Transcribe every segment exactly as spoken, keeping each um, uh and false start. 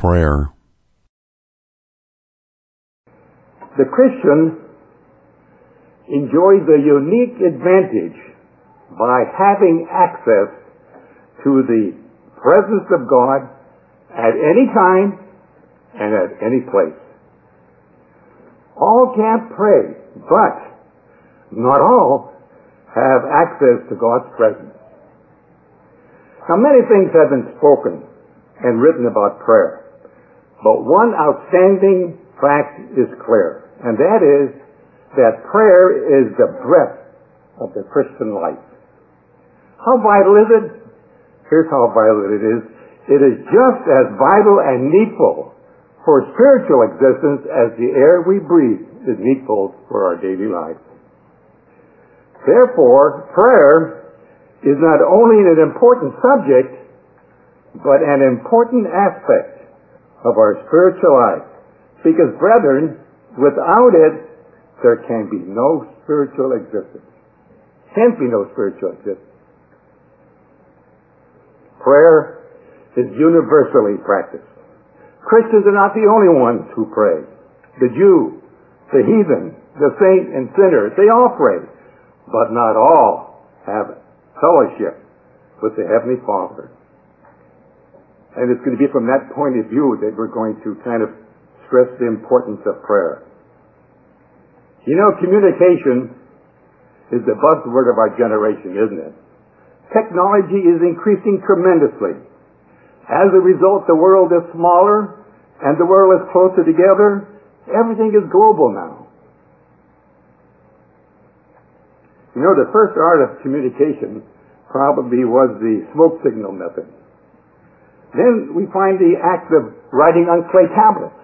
prayer? The Christian enjoys a unique advantage by having access to the presence of God at any time and at any place. All can't pray, but not all have access to God's presence. Now, many things have been spoken and written about prayer, but one outstanding fact is clear, and that is that prayer is the breath of the Christian life. How vital is it? Here's how vital it is. It is just as vital and needful for spiritual existence as the air we breathe is needful for our daily life. Therefore, prayer is not only an important subject, but an important aspect of our spiritual life. Because, brethren, without it, there can be no spiritual existence. Can't be no spiritual existence. Prayer is universally practiced. Christians are not the only ones who pray. The Jew, the heathen, the saint and sinner, they all pray. But not all have fellowship with the Heavenly Father. And it's going to be from that point of view that we're going to kind of stress the importance of prayer. You know, communication is the buzzword of our generation, isn't it? Technology is increasing tremendously. As a result, the world is smaller and the world is closer together. Everything is global now. You know, the first art of communication probably was the smoke signal method. Then we find the act of writing on clay tablets.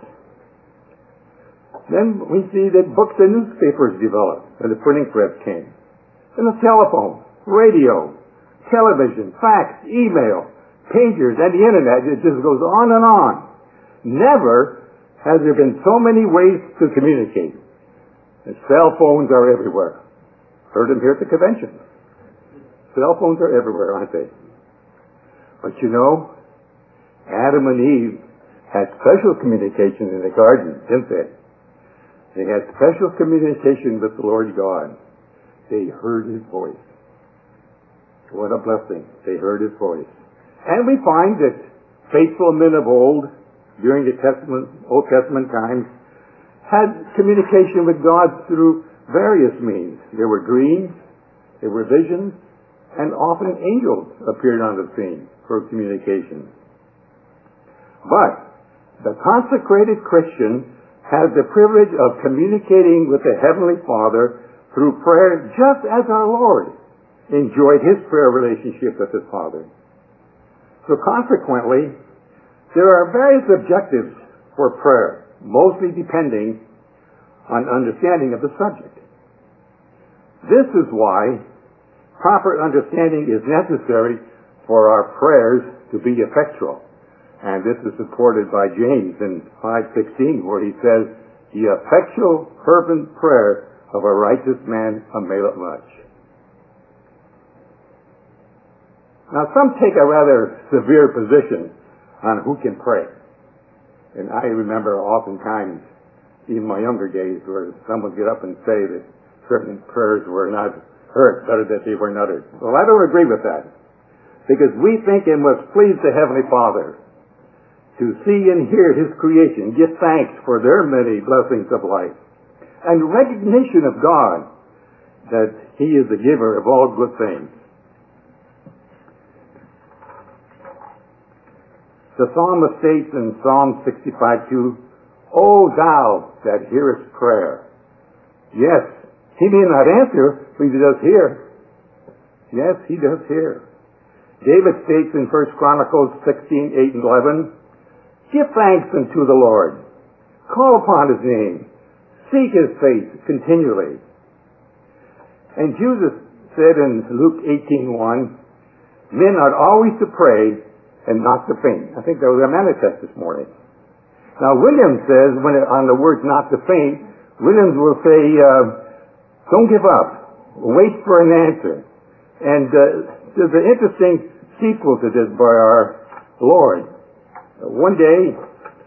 Then we see that books and newspapers developed, and the printing press came. And the telephone, radio, television, fax, email, pagers, and the internet, it just goes on and on. Never has there been so many ways to communicate. And cell phones are everywhere. Heard them here at the convention. Cell phones are everywhere, aren't they? But you know, Adam and Eve had special communication in the garden, didn't they? They had special communication with the Lord God. They heard His voice. What a blessing. They heard His voice. And we find that faithful men of old, during the Testament, Old Testament times, had communication with God through various means. There were dreams, there were visions, and often angels appeared on the scene for communication. But the consecrated Christian has the privilege of communicating with the Heavenly Father through prayer, just as our Lord enjoyed His prayer relationship with His Father. So consequently, there are various objectives for prayer, mostly depending on understanding of the subject. This is why proper understanding is necessary for our prayers to be effectual. And this is supported by James in five sixteen, where he says, "The effectual fervent prayer of a righteous man availeth much." Now, some take a rather severe position on who can pray. And I remember oftentimes, in my younger days, where someone would get up and say that certain prayers were not heard, better that they were not uttered. Well, I don't agree with that. Because we think it must please the Heavenly Father to see and hear His creation, give thanks for their many blessings of life, and recognition of God that He is the giver of all good things. The psalmist states in Psalm sixty-five two, "O Thou that hearest prayer." Yes, He may not answer, but He does hear. Yes, He does hear. David states in First Chronicles sixteen eight and eleven, "Give thanks unto the Lord. Call upon His name. Seek His face continually." And Jesus said in Luke eighteen one, "Men ought always to pray and not to faint." I think that was our manifest this morning. Now, Williams says, when it, on the words "not to faint," Williams will say, uh, "Don't give up. Wait for an answer." And uh, there's an interesting sequel to this by our Lord. One day,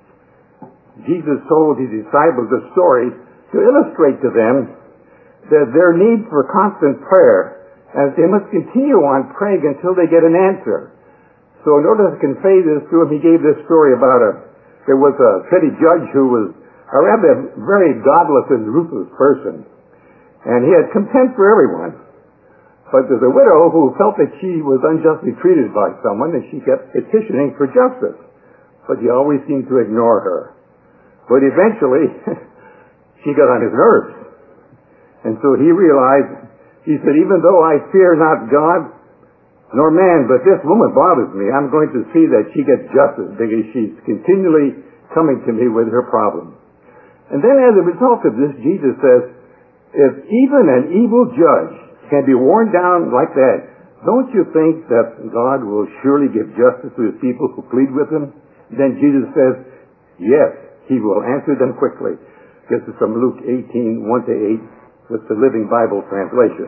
Jesus told his disciples a story to illustrate to them that their need for constant prayer, as they must continue on praying until they get an answer. So in order to convey this to him, he gave this story about a, there was a city judge who was a rather very godless and ruthless person. And he had contempt for everyone. But there's a widow who felt that she was unjustly treated by someone, and she kept petitioning for justice. But he always seemed to ignore her. But eventually, she got on his nerves. And so he realized, he said, even though I fear not God nor man, but this woman bothers me, I'm going to see that she gets justice because she's continually coming to me with her problem. And then as a result of this, Jesus says, if even an evil judge can be worn down like that, don't you think that God will surely give justice to his people who plead with him? Then Jesus says, yes, he will answer them quickly. This is from Luke eighteen, one to eight, with the Living Bible translation.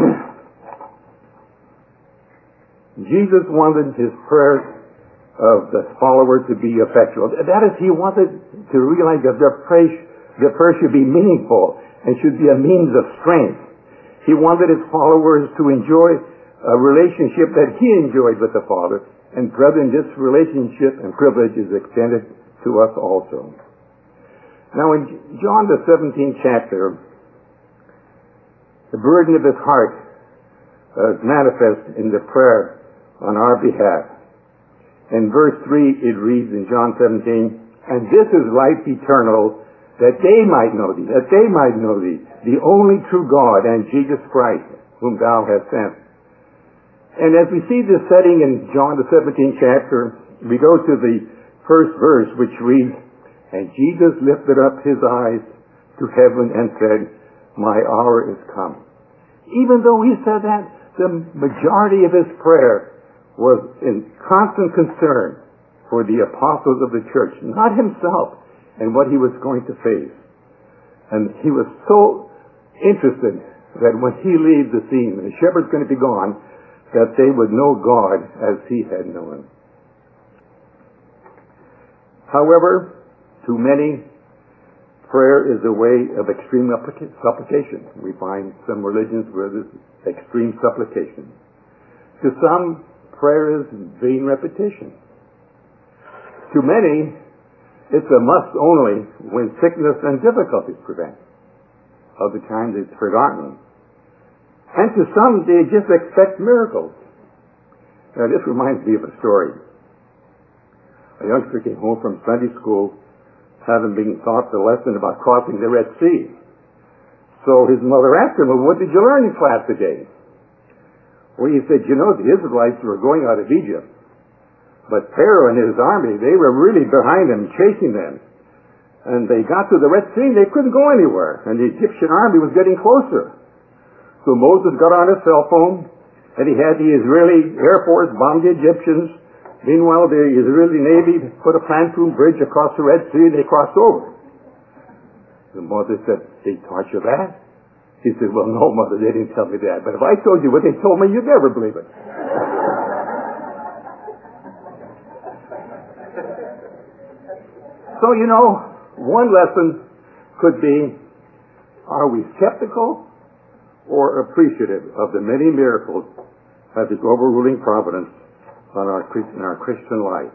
Jesus wanted his prayers of the follower to be effectual. That is, he wanted to realize that their prayer, their prayer should be meaningful and should be a means of strength. He wanted his followers to enjoy a relationship that he enjoyed with the Father. And brethren, this relationship and privilege is extended to us also. Now in John the seventeenth chapter, the burden of his heart uh, manifests in the prayer on our behalf. In verse three it reads in John seventeen, and this is life eternal, that they might know thee, that they might know thee, the only true God, and Jesus Christ, whom thou hast sent. And as we see this setting in John the seventeenth chapter, we go to the first verse, which reads, and Jesus lifted up his eyes to heaven and said, my hour is come. Even though he said that, the majority of his prayer was in constant concern for the apostles of the church, not himself, and what he was going to face. And he was so interested that when he leaves the scene, the shepherd's going to be gone, that they would know God as he had known. However, to many, prayer is a way of extreme supplication. We find some religions where there's extreme supplication. To some, prayer is vain repetition. To many, it's a must only when sickness and difficulties prevent. Other times it's forgotten. And to some, they just expect miracles. Now this reminds me of a story. A youngster came home from Sunday school having been taught the lesson about crossing the Red Sea. So his mother asked him, well, what did you learn in class today? Well, he said, you know, the Israelites were going out of Egypt. But Pharaoh and his army, they were really behind them, chasing them. And they got to the Red Sea, and they couldn't go anywhere. And the Egyptian army was getting closer. So Moses got on his cell phone, and he had the Israeli Air Force bomb the Egyptians. Meanwhile, the Israeli Navy put a pontoon bridge across the Red Sea, and they crossed over. The mother said, they taught you that? He said, well, no, mother, they didn't tell me that. But if I told you what they told me, you'd never believe it. So, you know, one lesson could be, are we skeptical or appreciative of the many miracles of his overruling providence on our, in our Christian life?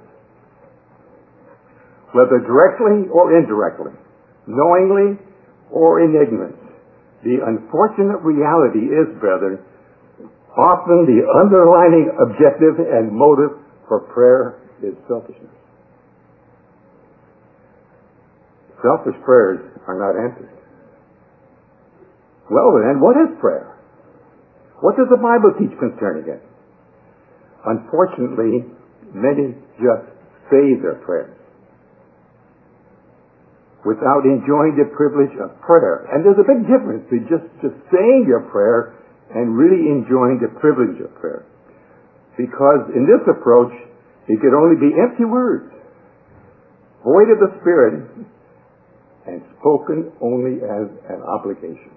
Whether directly or indirectly, knowingly or in ignorance, the unfortunate reality is, brethren, often the underlying objective and motive for prayer is selfishness. Selfish prayers are not answered. Well then, what is prayer? What does the Bible teach concerning it? Unfortunately, many just say their prayers without enjoying the privilege of prayer. And there's a big difference between just, just saying your prayer and really enjoying the privilege of prayer. Because in this approach, it could only be empty words, void of the Spirit, and spoken only as an obligation.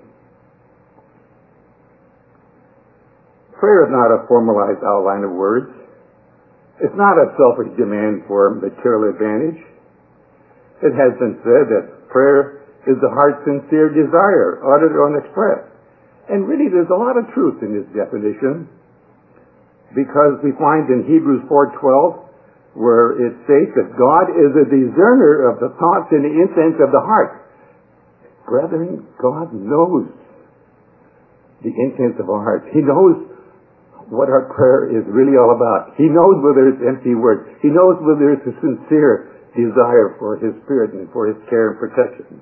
Prayer is not a formalized outline of words. It's not a selfish demand for material advantage. It has been said that prayer is the heart's sincere desire, uttered or unexpressed. And really there's a lot of truth in this definition, because we find in Hebrews four twelve where it states that God is a discerner of the thoughts and the intents of the heart. Brethren, God knows the intents of our hearts. He knows what our prayer is really all about. He knows whether it's empty words. He knows whether it's a sincere desire for His Spirit and for His care and protection.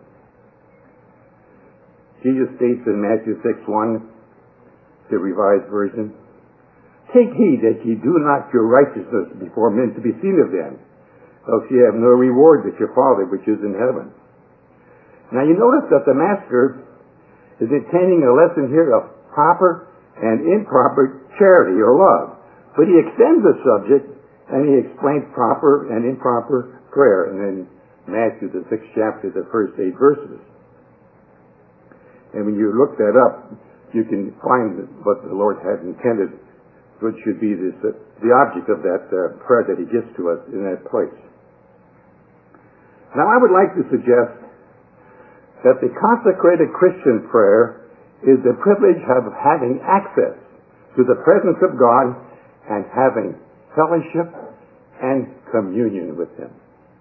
Jesus states in Matthew six one, the Revised Version, "Take heed that ye do not your righteousness before men to be seen of them, else ye have no reward with your Father which is in heaven." Now you notice that the Master is intending a lesson here of proper and improper charity or love. But He extends the subject and He explains proper and improper prayer. And then Matthew, the sixth chapter, the first eight verses. And when you look that up, you can find what the Lord had intended, which should be this, uh, the object of that uh, prayer that He gives to us in that place. Now I would like to suggest that the consecrated Christian prayer is the privilege of having access to the presence of God and having fellowship and communion with Him.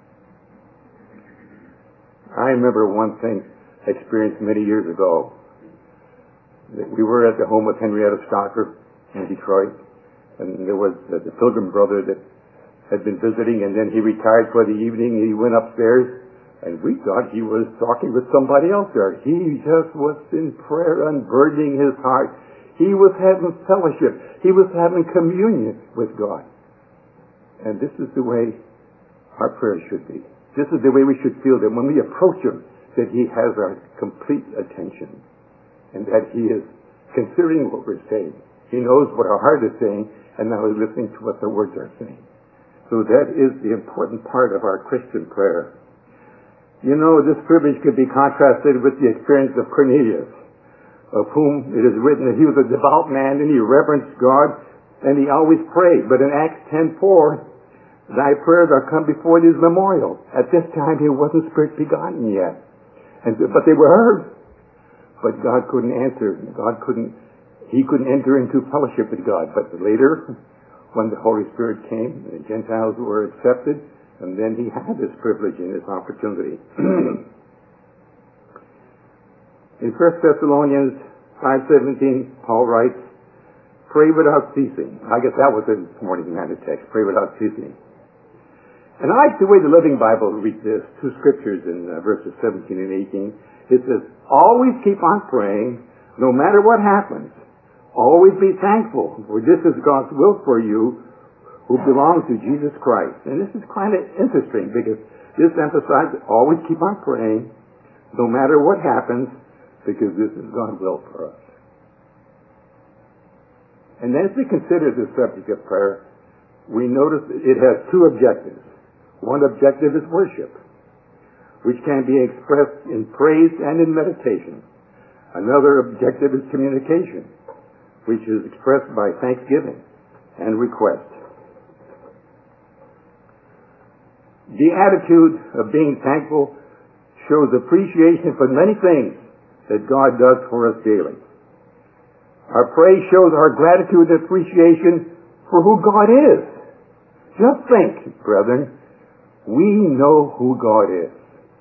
I remember one thing experienced many years ago. We were at the home of Henrietta Stocker in Detroit, and there was the, the Pilgrim brother that had been visiting, and then he retired for the evening. He went upstairs, and we thought he was talking with somebody else there. He just was in prayer, unburdening his heart. He was having fellowship. He was having communion with God. And this is the way our prayer should be. This is the way we should feel that when we approach Him, that He has our complete attention and that He is considering what we're saying. He knows what our heart is saying, and now He's listening to what the words are saying. So that is the important part of our Christian prayer. You know, this privilege could be contrasted with the experience of Cornelius, of whom it is written that he was a devout man and he reverenced God and he always prayed. But in Acts ten four, "Thy prayers are come before His memorial." At this time he wasn't spirit begotten yet. And, but they were heard. But God couldn't answer. God couldn't, he couldn't enter into fellowship with God. But later, when the Holy Spirit came, the Gentiles were accepted, and then he had this privilege and this opportunity. In First Thessalonians five seventeen, Paul writes, "Pray without ceasing." I guess that was this morning's manna text, pray without ceasing. And I like the way the Living Bible reads this, two scriptures in uh, verses seventeen and eighteen. It says, "Always keep on praying, no matter what happens. Always be thankful, for this is God's will for you who belong to Jesus Christ." And this is kind of interesting because this emphasizes always keep on praying, no matter what happens, because this is God's will for us. And as we consider the subject of prayer, we notice it has two objectives. One objective is worship, which can be expressed in praise and in meditation. Another objective is communication, which is expressed by thanksgiving and request. The attitude of being thankful shows appreciation for many things that God does for us daily. Our praise shows our gratitude and appreciation for who God is. Just think, brethren, we know who God is.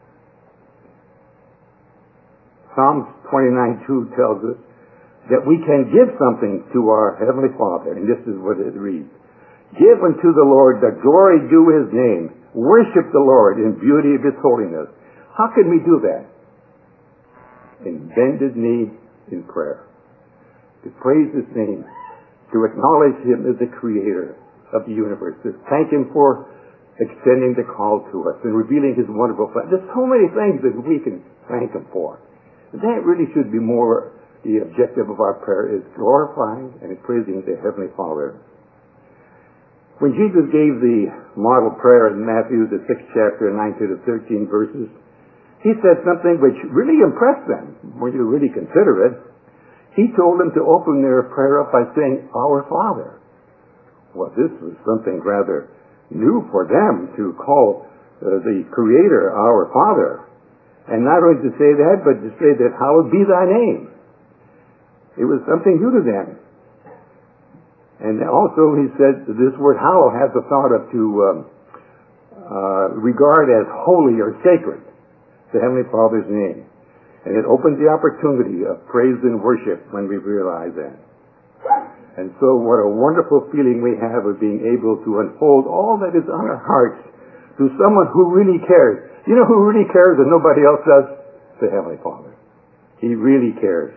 Psalms twenty-nine two tells us that we can give something to our Heavenly Father, and this is what it reads. "Give unto the Lord the glory due His name. Worship the Lord in beauty of His holiness." How can we do that? In bended knee in prayer. To praise His name. To acknowledge Him as the Creator of the universe. To thank Him for extending the call to us and revealing His wonderful plan. There's so many things that we can thank Him for. That really should be more the objective of our prayer, is glorifying and praising the Heavenly Father. When Jesus gave the model prayer in Matthew, the sixth chapter, nine to the thirteen verses, He said something which really impressed them when you really consider it. He told them to open their prayer up by saying, "Our Father." Well, this was something rather new for them, to call uh, the Creator, our Father. And not only to say that, but to say that hallowed be thy name. It was something new to them. And also he said this word hallow has the thought of to um, uh, regard as holy or sacred, the Heavenly Father's name. And it opens the opportunity of praise and worship when we realize that. And so what a wonderful feeling we have of being able to unfold all that is on our hearts to someone who really cares. You know who really cares and nobody else does? The Heavenly Father. He really cares.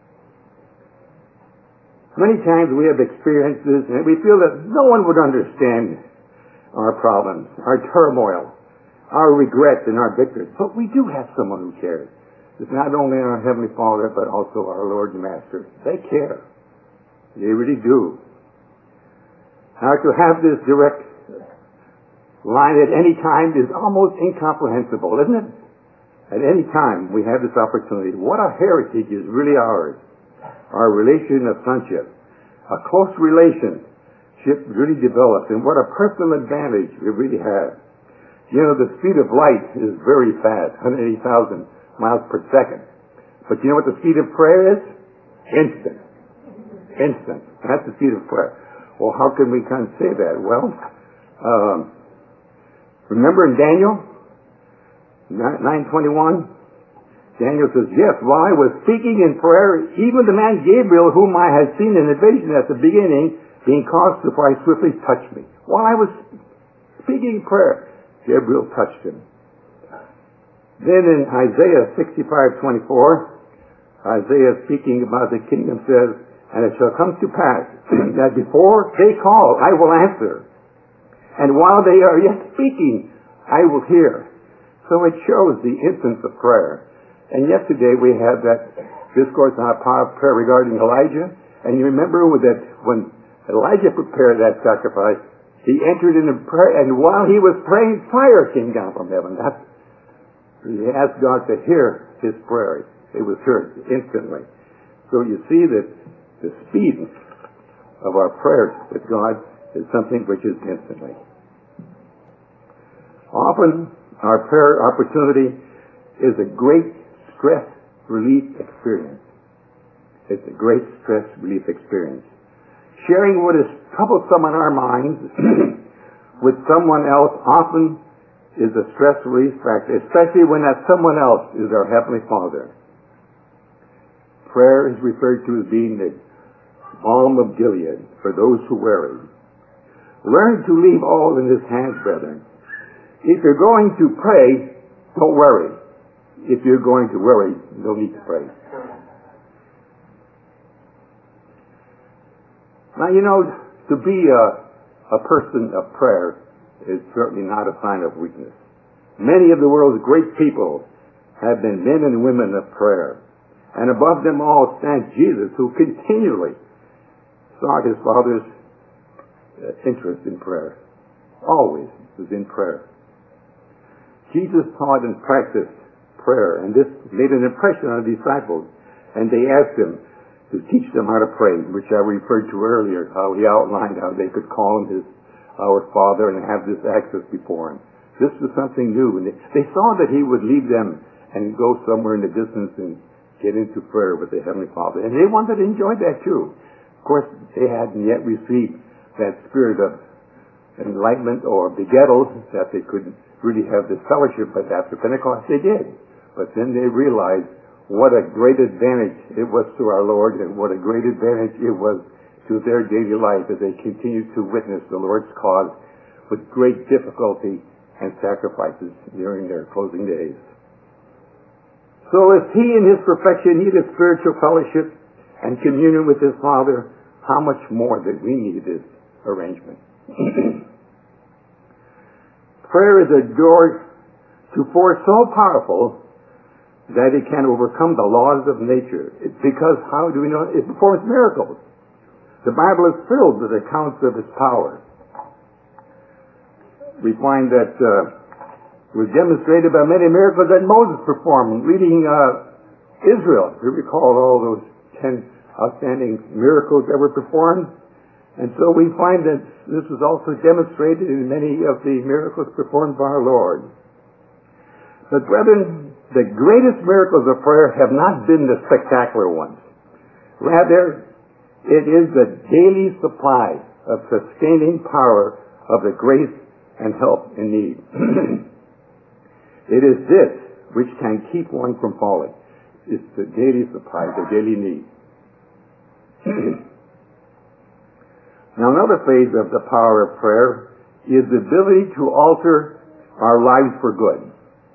Many times we have experienced this and we feel that no one would understand our problems, our turmoil, our regrets and our victories. But we do have someone who cares. It's not only our Heavenly Father, but also our Lord and Master. They care. They really do. Now, to have this direct line at any time is almost incomprehensible, isn't it? At any time we have this opportunity. What a heritage is really ours. Our relation of sonship. A close relationship really develops, and what a personal advantage we really have. You know, the speed of light is very fast, one hundred eighty thousand miles per second. But you know what the speed of prayer is? Instant. Instant. That's the speed of prayer. Well, how can we kind of say that? Well, um, remember in Daniel nine twenty-one, Daniel says, yes, while I was speaking in prayer, even the man Gabriel, whom I had seen in a vision at the beginning, being caused to fly swiftly, touched me. While I was speaking in prayer, Gabriel touched him. Then in Isaiah sixty-five twenty-four, Isaiah speaking about the kingdom says, and it shall come to pass that before they call, I will answer. And while they are yet speaking, I will hear. So it shows the instance of prayer. And yesterday we had that discourse on prayer regarding Elijah. And you remember that when Elijah prepared that sacrifice, he entered into prayer, and while he was praying, fire came down from heaven. That's He asked God to hear his prayer. It was heard instantly. So you see that the speed of our prayers with God is something which is instantly. Often our prayer opportunity is a great stress relief experience. It's a great stress relief experience. Sharing what is troublesome in our minds with someone else often is a stress relief factor, especially when that someone else is our Heavenly Father. Prayer is referred to as being the balm of Gilead for those who weary. Learn to leave all in His hands, brethren. If you're going to pray, don't worry. If you're going to worry, no need to pray. Now, you know, to be a, a person of prayer is certainly not a sign of weakness. Many of the world's great people have been men and women of prayer. And above them all stands Jesus, who continually sought his Father's uh, interest in prayer. Always was in prayer. Jesus taught and practiced prayer, and this made an impression on the disciples. And they asked him to teach them how to pray, which I referred to earlier, how he outlined how they could call him his our Father and have this access before him. This was something new. And they, they saw that he would leave them and go somewhere in the distance and get into prayer with the Heavenly Father. And they wanted to enjoy that too. Of course, they hadn't yet received that spirit of enlightenment or begettal that they could really have this fellowship, but after Pentecost they did. But then they realized what a great advantage it was to our Lord, and what a great advantage it was to their daily life as they continued to witness the Lord's cause with great difficulty and sacrifices during their closing days. So if he in his perfection needed spiritual fellowship and communion with his Father, how much more that we need this arrangement. Prayer is a door to force so powerful that it can overcome the laws of nature. It's because, how do we know? It performs miracles. The Bible is filled with accounts of its power. We find that uh, it was demonstrated by many miracles that Moses performed, leading uh, Israel. You recall all those ten outstanding miracles that were performed? And so we find that this is also demonstrated in many of the miracles performed by our Lord. But brethren, the greatest miracles of prayer have not been the spectacular ones. Rather, it is the daily supply of sustaining power of the grace and help in need. It is this which can keep one from falling. It's the daily supply, the daily need. Now, another phase of the power of prayer is the ability to alter our lives for good.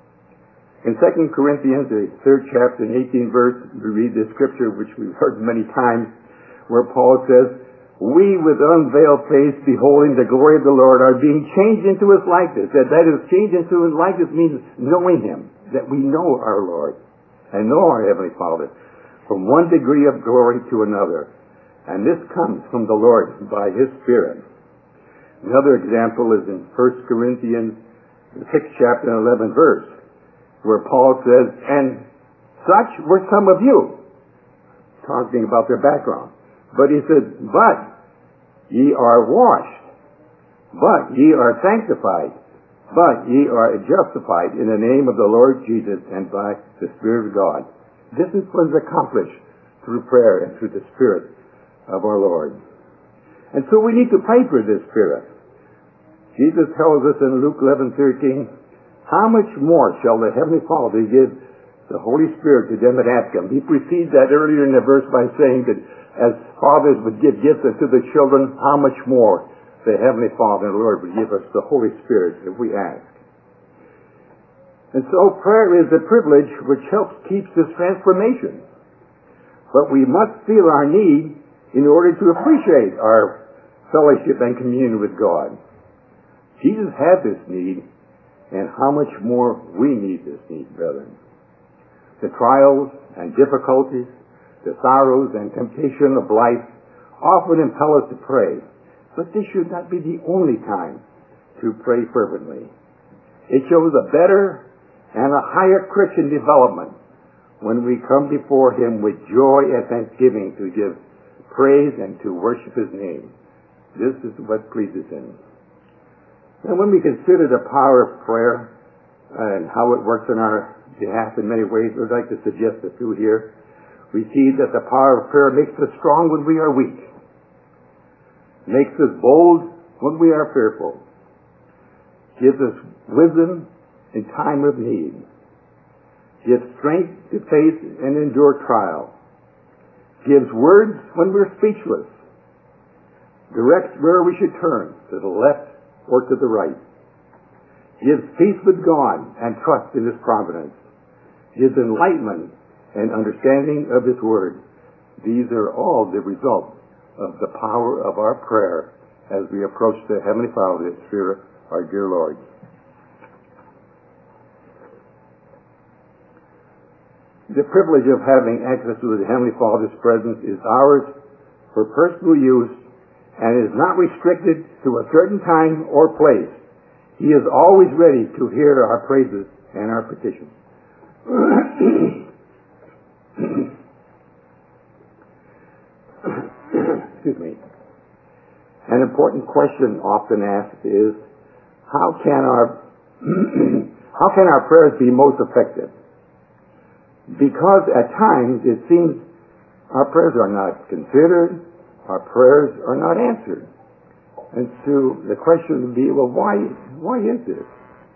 In Second Corinthians, the third chapter and eighteenth verse, we read this scripture, which we've heard many times, where Paul says, "We with unveiled face, beholding the glory of the Lord, are being changed into His likeness." That that is, changed into His likeness means knowing Him, that we know our Lord and know our Heavenly Father from one degree of glory to another. And this comes from the Lord by His Spirit. Another example is in First Corinthians, the sixth chapter and eleventh verse, where Paul says, "And such were some of you," talking about their background. But he said, "But ye are washed, but ye are sanctified, but ye are justified in the name of the Lord Jesus and by the Spirit of God." This is what is accomplished through prayer and through the Spirit of our Lord. And so we need to pray for this Spirit. Jesus tells us in Luke eleven thirteen, "How much more shall the Heavenly Father give the Holy Spirit to them that ask Him?" He precedes that earlier in the verse by saying that as fathers would give gifts unto the children, how much more the Heavenly Father and the Lord would give us the Holy Spirit if we ask. And so prayer is a privilege which helps keep this transformation. But we must feel our need in order to appreciate our fellowship and communion with God. Jesus had this need, and how much more we need this need, brethren. The trials and difficulties, the sorrows and temptation of life often impel us to pray, but this should not be the only time to pray fervently. It shows a better and a higher Christian development when we come before Him with joy and thanksgiving to give praise and to worship His name. This is what pleases Him. And when we consider the power of prayer and how it works on our behalf in many ways, I'd like to suggest a few here. We see that the power of prayer makes us strong when we are weak, makes us bold when we are fearful, gives us wisdom in time of need, gives strength to face and endure trial, gives words when we're speechless, directs where we should turn, to the left or to the right, gives peace with God and trust in His providence, gives enlightenment and understanding of His Word. These are all the result of the power of our prayer as we approach the Heavenly Father, the Spirit, our dear Lord. The privilege of having access to the Heavenly Father's presence is ours for personal use and is not restricted to a certain time or place. He is always ready to hear our praises and our petitions. Excuse me. An important question often asked is, how can our how can our prayers be most effective? Because at times it seems our prayers are not considered, our prayers are not answered. And so the question would be, well, why why is this?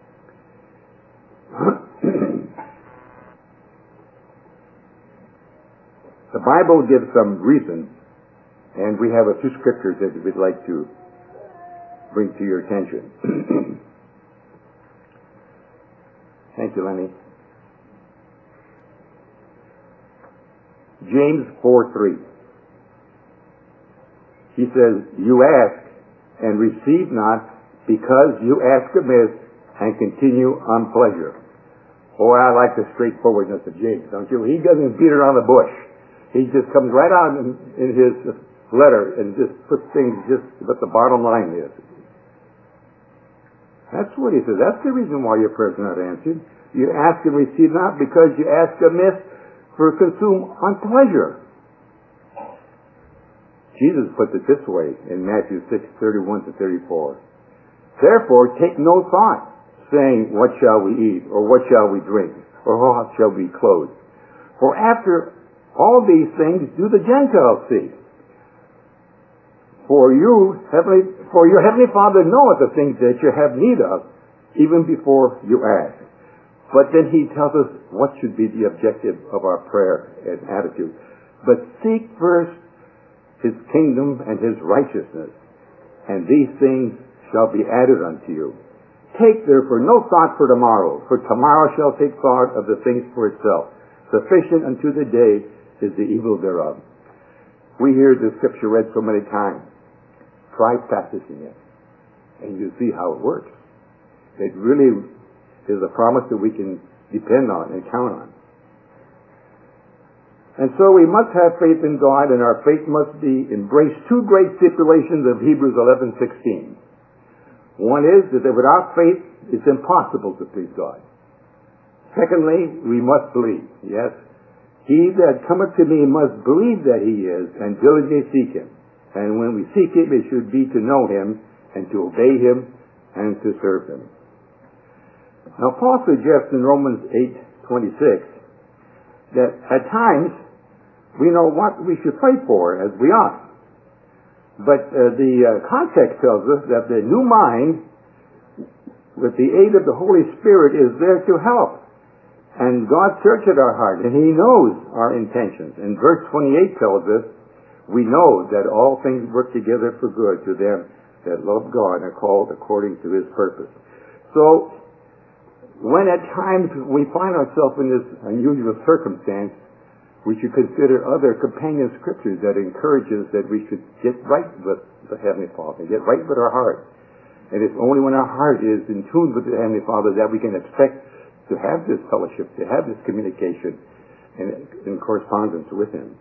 The Bible gives some reasons, and we have a few scriptures that we'd like to bring to your attention. Thank you, Lenny. James four three. He says, "You ask and receive not, because you ask amiss and continue on pleasure." Boy, I like the straightforwardness of James, don't you? He doesn't beat around the bush. He just comes right out in, in his letter and just puts things just what the bottom line is. That's what he says. That's the reason why your prayers are not answered. You ask and receive not, because you ask amiss for consume on pleasure. Jesus puts it this way in Matthew six, thirty-one to thirty-four. Therefore, take no thought, saying, what shall we eat, or what shall we drink, or how shall we clothe? For after all these things do the Gentiles seek. For you, heavenly, for your heavenly Father knoweth the things that you have need of, even before you ask. But then he tells us what should be the objective of our prayer and attitude. But seek first his kingdom and his righteousness, and these things shall be added unto you. Take therefore no thought for tomorrow, for tomorrow shall take thought of the things for itself. Sufficient unto the day is the evil thereof. We hear the scripture read so many times. Try practicing it, and you see how it works. It really is a promise that we can depend on and count on. And so we must have faith in God, and our faith must be embrace two great stipulations of Hebrews eleven sixteen. One is that without faith it's impossible to please God. Secondly, we must believe. Yes, he that cometh to me must believe that he is, and diligently seek him. And when we seek him, it should be to know him, and to obey him, and to serve him. Now, Paul suggests in Romans eight twenty-six that at times we know what we should pray for, as we ought. But uh, the uh, context tells us that the new mind, with the aid of the Holy Spirit, is there to help. And God searches our heart, and he knows our intentions. And verse twenty-eight tells us, we know that all things work together for good to them that love God and are called according to his purpose. So, when at times we find ourselves in this unusual circumstance, we should consider other companion scriptures that encourage us that we should get right with the Heavenly Father, get right with our heart. And it's only when our heart is in tune with the Heavenly Father that we can expect to have this fellowship, to have this communication and, and correspondence with him.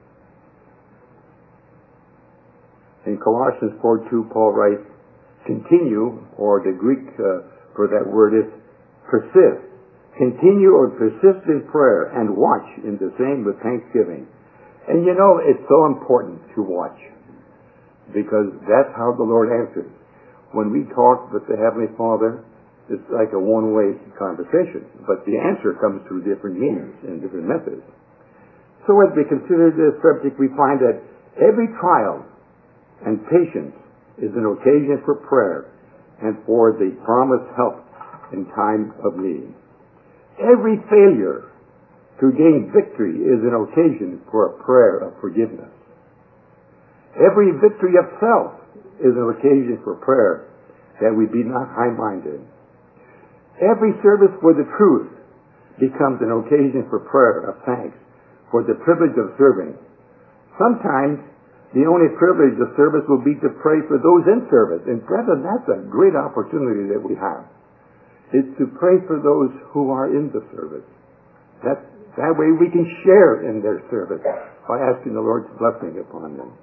In Colossians four two, Paul writes, continue, or the Greek uh, for that word is persist. Continue or persist in prayer and watch in the same with thanksgiving. And you know, it's so important to watch, because that's how the Lord answers. When we talk with the Heavenly Father, it's like a one-way conversation, but the answer comes through different means and different methods. So as we consider this subject, we find that every trial and patience is an occasion for prayer and for the promised help in time of need. Every failure to gain victory is an occasion for a prayer of forgiveness. Every victory of self is an occasion for prayer that we be not high-minded. Every service for the truth becomes an occasion for prayer of thanks for the privilege of serving. Sometimes the only privilege of service will be to pray for those in service. And brethren, that's a great opportunity that we have. It's to pray for those who are in the service. That, that way we can share in their service by asking the Lord's blessing upon them.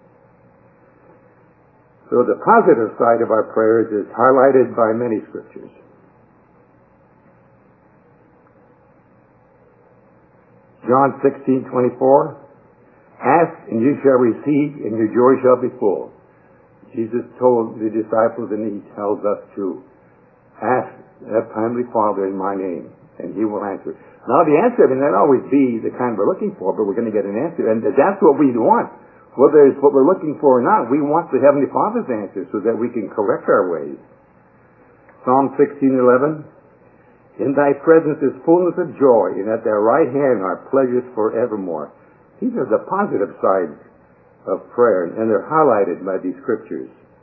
So the positive side of our prayers is highlighted by many scriptures. John sixteen twenty-four. Ask, and you shall receive, and your joy shall be full. Jesus told the disciples, and he tells us to ask that Heavenly Father in my name, and he will answer. Now, the answer may not always be the kind we're looking for, but we're going to get an answer, and that's what we want. Whether it's what we're looking for or not, we want the Heavenly Father's answer so that we can correct our ways. Psalm sixteen eleven. In thy presence is fullness of joy, and at thy right hand are pleasures forevermore. These are the positive sides of prayer, and they're highlighted by these scriptures.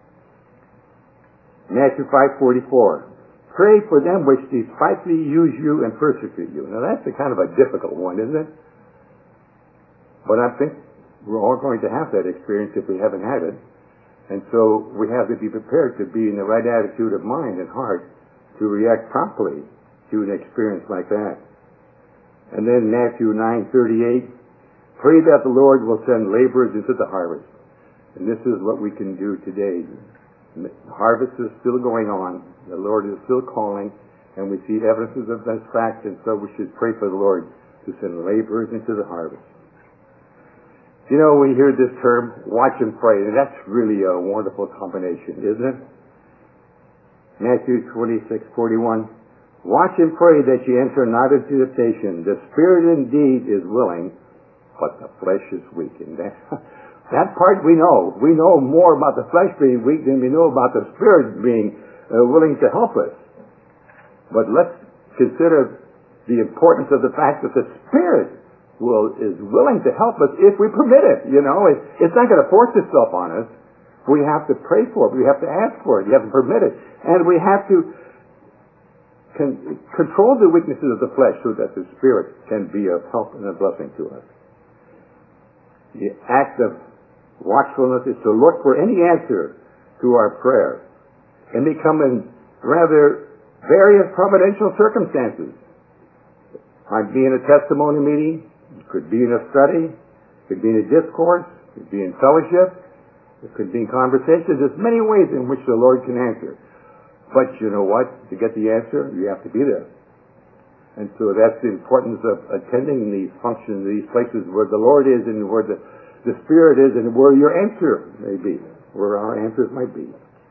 Matthew five forty-four. Pray for them which despitefully use you and persecute you. Now that's a kind of a difficult one, isn't it? But I think we're all going to have that experience if we haven't had it. And so we have to be prepared to be in the right attitude of mind and heart to react promptly to an experience like that. And then Matthew nine thirty-eight. Pray that the Lord will send laborers into the harvest. And this is what we can do today. The harvest is still going on. The Lord is still calling, and we see evidences of that fact, and so we should pray for the Lord to send laborers into the harvest. You know, we hear this term, watch and pray, and that's really a wonderful combination, isn't it? Matthew twenty-six forty-one. Watch and pray that ye enter not into temptation. The spirit indeed is willing, but the flesh is weak. And that, that part we know. We know more about the flesh being weak than we know about the spirit being uh, willing to help us. But let's consider the importance of the fact that the spirit will is willing to help us if we permit it. You know, it, it's not going to force itself on us. We have to pray for it. We have to ask for it. You have to permit it. And we have to con- control the weaknesses of the flesh so that the spirit can be of help and a blessing to us. The act of watchfulness is to look for any answer to our prayer. And they come in rather various providential circumstances. Might be in a testimony meeting, it could be in a study, it could be in a discourse, it could be in fellowship, it could be in conversations. There's many ways in which the Lord can answer. But you know what? To get the answer, you have to be there. And so that's the importance of attending these functions, these places where the Lord is and where the, the Spirit is and where your answer may be, where our answers might be.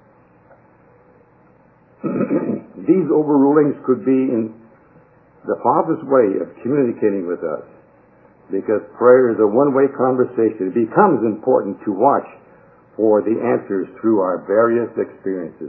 These overrulings could be in the Father's way of communicating with us, because prayer is a one-way conversation. It becomes important to watch for the answers through our various experiences.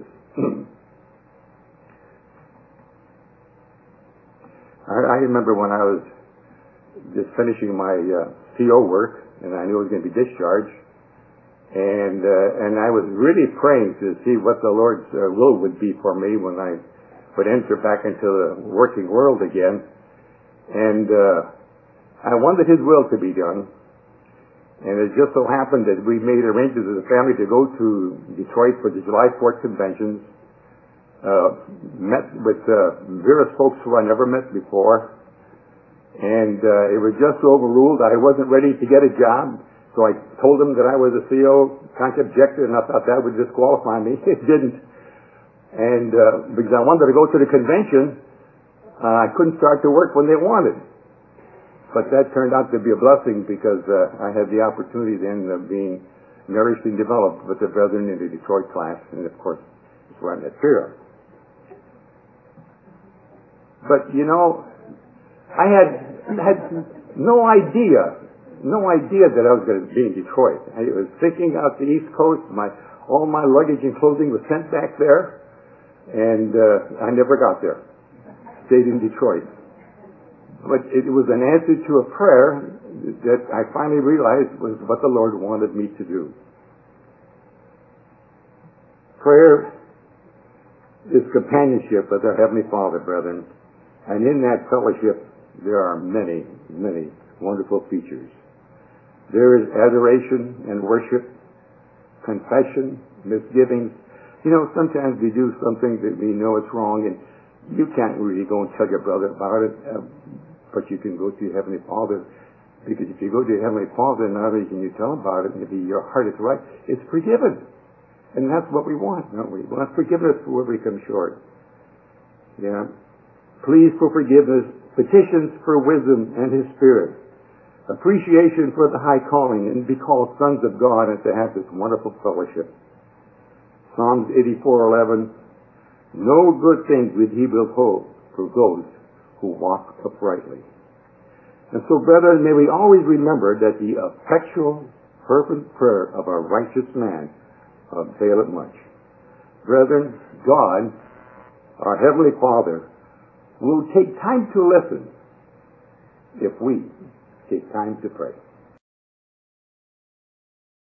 I, I remember when I was just finishing my uh, C O work, and I knew I was going to be discharged, and uh, and I was really praying to see what the Lord's uh, will would be for me when I would enter back into the working world again. And uh, I wanted His will to be done. And it just so happened that we made arrangements as a family to go to Detroit for the July fourth conventions. Uh, met with uh, various folks who I never met before. And uh, it was just overruled. I wasn't ready to get a job. So I told them that I was a C O, kind of objected, and I thought that would disqualify me. It didn't. And uh, because I wanted to go to the convention, uh, I couldn't start to work when they wanted. But that turned out to be a blessing, because uh, I had the opportunity then of being nourished and developed with the brethren in the Detroit class, and of course, that's where I met Vera. But you know, I had had no idea, no idea that I was going to be in Detroit. I was thinking out the East Coast. My all my luggage and clothing was sent back there. And uh, I never got there. Stayed in Detroit. But it was an answer to a prayer that I finally realized was what the Lord wanted me to do. Prayer is companionship with our Heavenly Father, brethren. And in that fellowship, there are many, many wonderful features. There is adoration and worship, confession, misgivings. You know, sometimes we do something that we know it's wrong, and you can't really go and tell your brother about it, uh, but you can go to your Heavenly Father, because if you go to your Heavenly Father, not only can you tell him about it, and if your heart is right, it's forgiven. And that's what we want, don't we? We want forgiveness for where we come short. Yeah. Pleas for forgiveness, petitions for wisdom and His Spirit, appreciation for the high calling, and be called sons of God, and to have this wonderful fellowship. Psalms eighty-four eleven, no good things would He withhold for those who walk uprightly. And so, brethren, may we always remember that the effectual, fervent prayer of a righteous man availeth much. Brethren, God, our Heavenly Father, will take time to listen if we take time to pray.